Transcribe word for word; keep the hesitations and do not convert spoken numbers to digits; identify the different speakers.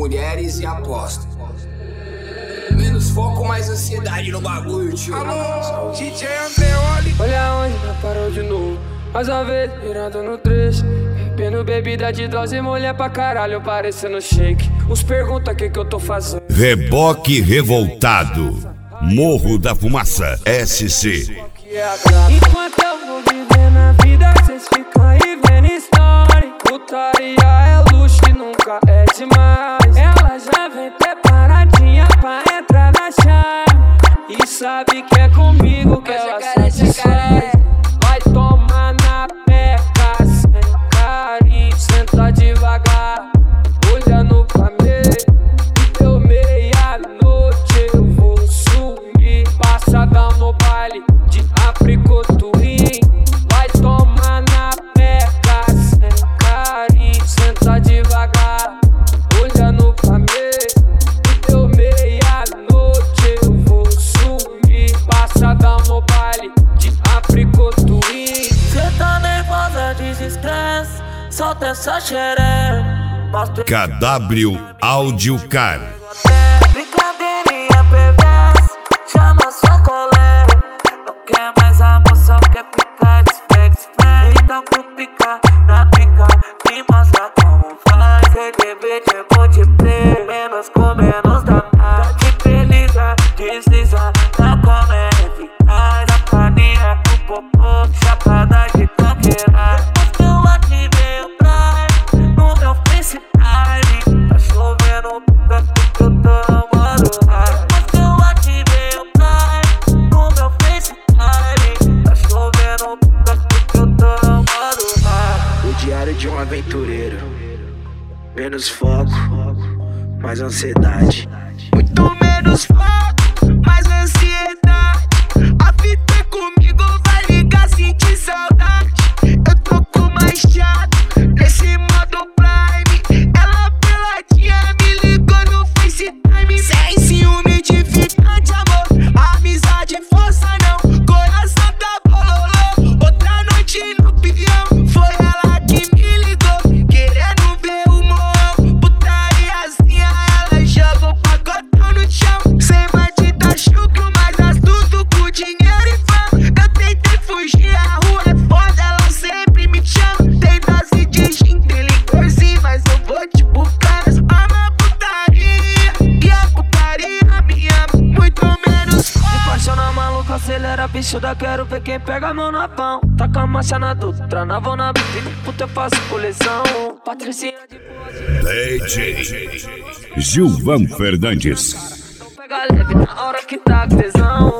Speaker 1: mulheres e aposta. Menos foco, mais ansiedade no bagulho, tio.
Speaker 2: Alô, D J Andreoli.
Speaker 3: Olha onde nós parou de novo. Mais uma vez, virando no trecho. Bebendo bebida de dose, mulher pra caralho, parecendo shake. Uns perguntam o que que eu tô fazendo.
Speaker 4: Reboque revoltado. Morro da Fumaça, S C.
Speaker 3: Enquanto eu vou vivendo a vida, cês ficam aí vendo story. Putaria é luxo e nunca é demais. Ela já vem preparadinha pra entrar na chave. E sabe que é comigo que ela satisfaz. Vai tomar na peca sem carinho. Senta devagar, olhando pra mim. Deu meia-noite, eu vou subir. Passadão no baile de apricotuim. Vai tomar na peca sem carinho. Senta devagar, olhando pra mim. Deu meia-noite, eu vou subir. Passadão no baile de apricotuim.
Speaker 5: Cê tá nervosa, desestresse, solta essa xereca.
Speaker 4: K W Audio Car.
Speaker 5: Brincadeirinha perversa, chama sua colega. Não quer mais amor, só quer ficar despegue. Então com pica, na pica, me mostra como faz. C D B de multiplayer, menos com menos dá mais. Te feliza, desliza, na comédia eficaz. A paninha com popô, chapada de caqueira. Depois que eu ativei o Prime, no meu FaceTime, tá chovendo pica porque eu tô namorando. Depois que eu ativei o Prime, no meu FaceTime, tá chovendo pica porque eu tô namorando.
Speaker 2: O diário de um aventureiro. Menos foco, mais ansiedade. Muito menos foco, mais ansiedade. A fita é comigo, vai ligar, sentir saudade. Eu tô com mais chato, nesse modo Prime. Ela peladinha me ligou no FaceTime. Sem ciúme de ficante, amor. Amizade, força não, coração tá bololô. Outra noite no peão, foi ela que me ligou, querendo ver o morro. Putariazinha, ela joga o pacotão no chão. Sem batida chucro, mas astuto com dinheiro e fama. Eu tentei fugir, a rua é foda, ela sempre me chama. Tem dose de gin, tem licorzinho, mas eu vou te buscar. Ama putaria, e a putaria me ama, muito menos foda.
Speaker 3: Me apaixona maluco, acelera, bichuda, quero ver quem pega a mão na pão. Taca a marcha na Dutra, na vou na bica, puta eu faço coleção. Patricinha de boa,
Speaker 4: D J Gilvan Fernandes.
Speaker 3: então pega leve na hora que tá com tesão.